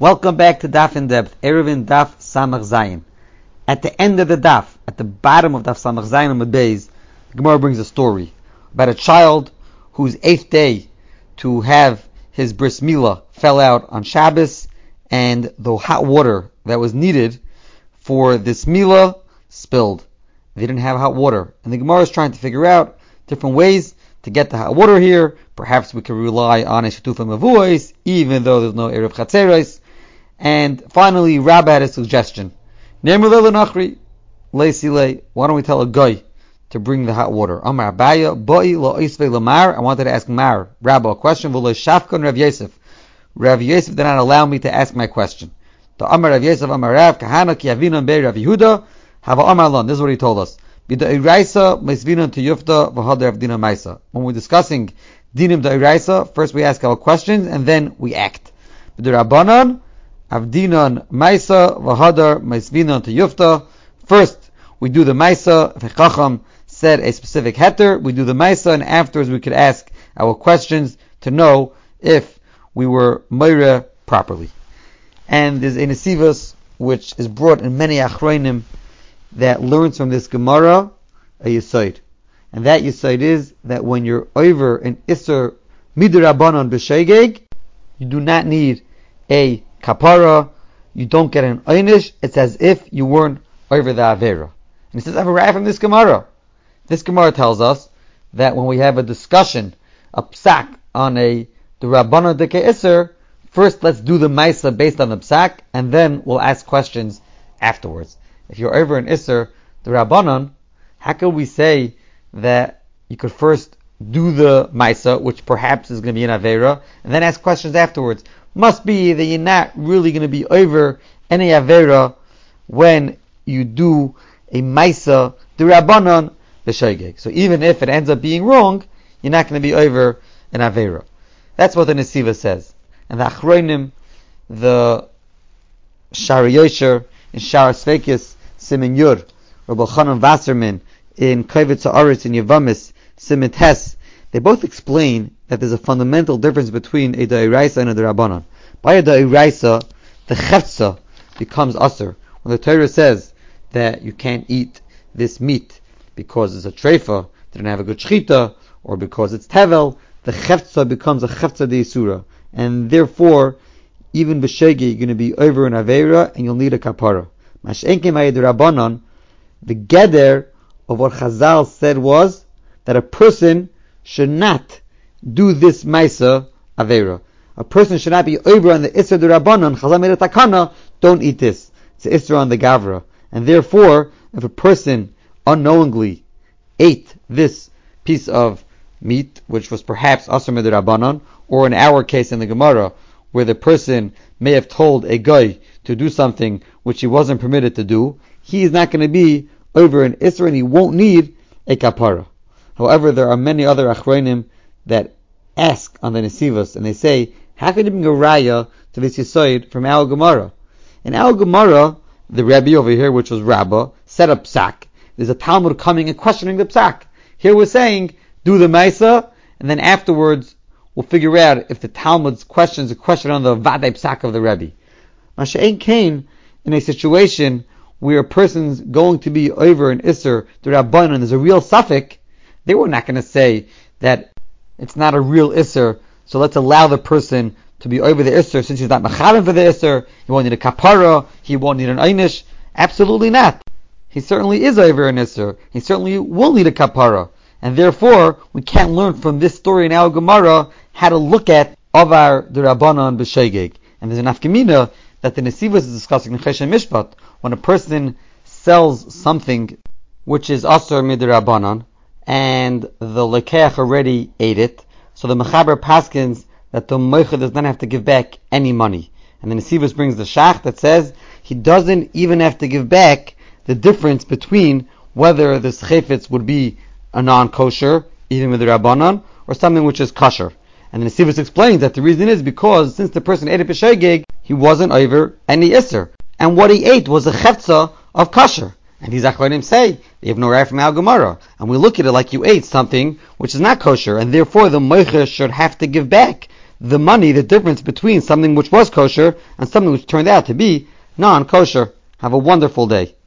Welcome back to Daf in Depth, Eruvin Daf Samach Zayin. At the end of the Daf, at the bottom of Daf Samach Zayin on Beis, the Gemara brings a story about a child whose 8th day to have his bris milah fell out on Shabbos, and the hot water that was needed for this milah spilled. They didn't have hot water, and the Gemara is trying to figure out different ways to get the hot water here. Perhaps we could rely on a shetufa mavuos, even though there's no erev chatzeros. And finally, Rabbi had a suggestion. Why don't we tell a guy to bring the hot water? Amar Abaya, boi lo isve lamar. I wanted to ask Mar, Rabbi, a question. V'lo shafkon Rav Yosef. Rav Yosef did not allow me to ask my question. The Amar Rav Yosef, Amar Rav, kahana ki avinon bei Rav Yehuda, hava Amar lon. This is what he told us. Bida iraisa meisvinon to yufta v'hadar avdina maisa. When we're discussing dinim da iraisa, first we ask our questions and then we act. Bida rabbanon, Avdinon Maisa Vahadar Maisvinon to Yufta. First, we do the Maisa. If Chacham said a specific heter, we do the Maisa, and afterwards we could ask our questions to know if we were Meira properly. And there's a Nesivos which is brought in many Achronim that learns from this Gemara a Yesod. And that Yesod is that when you're over an Isser Midrabanon B'Shegeg, you do not need a kapara, you don't get an einish. It's as if you weren't over the avera. And he says, I have a raya from this Gemara. This Gemara tells us that when we have a discussion, a psak on the Rabbana de Ke'isr, first let's do the Maisa based on the psak, and then we'll ask questions afterwards. If you're over an Isser, the Rabbanon, how can we say that you could first do the Maisa, which perhaps is going to be an avera, and then ask questions afterwards? Must be that you're not really going to be over any avera when you do a Maisa D'Rabbanan B'Shegeg. So even if it ends up being wrong, you're not going to be over an avera. That's what the Nesiva says. And the Achronim, the Shari Yosher, in Shara Svekis, Simen Yur, Rabbi Chanan Wasserman, in Kovetz Haaretz, in Yevamis, Simen Tes, they both explain that there's a fundamental difference between a da'iraisa and a da'rabanan. By a da'iraisa, the cheftza becomes aser. When the Torah says that you can't eat this meat because it's a treifa, didn't have a good shchita, or because it's tevel, the cheftza becomes a cheftza de'isura. And therefore, even b'shegi, you're going to be over an aveira, and you'll need a kapara. Mash'enke ma'ed da'rabanan, the geder of what Chazal said was that a person should not do this Maisa Aveira. A person should not be over on the Isra D'Rabbanan, Chazal made a takana, don't eat this. It's the Isra on the Gavra. And therefore, if a person unknowingly ate this piece of meat, which was perhaps Asr D'Rabbanan, or in our case in the Gemara, where the person may have told a guy to do something which he wasn't permitted to do, he is not going to be over an Isra and he won't need a kapara. However, there are many other achronim that ask on the Nesivos, and they say, how can you bring a raya to this Yesod from our Gemara? In our Gemara, the Rebbe over here, which was Rabbah, set up psak. There's a Talmud coming and questioning the psak. Here we're saying, do the Maisa, and then afterwards we'll figure out if the Talmud's question is a question on the Vadai psak of the Rebbe. Masha'en came in a situation where a person's going to be over an Isser, the Rabbanan, and there's a real suffix. They were not going to say that it's not a real Isser, so let's allow the person to be over the Isser since he's not Mecharim for the Isser, he won't need a Kapara, he won't need an Einish. Absolutely not. He certainly is over an Isser. He certainly will need a Kapara. And therefore, we can't learn from this story in our Gemara how to look at Avar D'Rabbanan B'Shegeg. And there's an afkamina that the Nesivos is discussing in Chesed Mishpat. When a person sells something which is Asr Midrabanan, and the lekeach already ate it, so the mechaber paskins that the moicha does not have to give back any money. And the Nesivos brings the shach that says he doesn't even have to give back the difference between whether this chayfetz would be a non-kosher, even with the rabbanon, or something which is kosher. And the Nesivos explains that the reason is because since the person ate it b'shegeg, he wasn't over any isser, and what he ate was a cheftza of kosher. And these achronim say they have no right from our Gemara, and we look at it like you ate something which is not kosher, and therefore the moicha should have to give back the money, the difference between something which was kosher and something which turned out to be non-kosher. Have a wonderful day.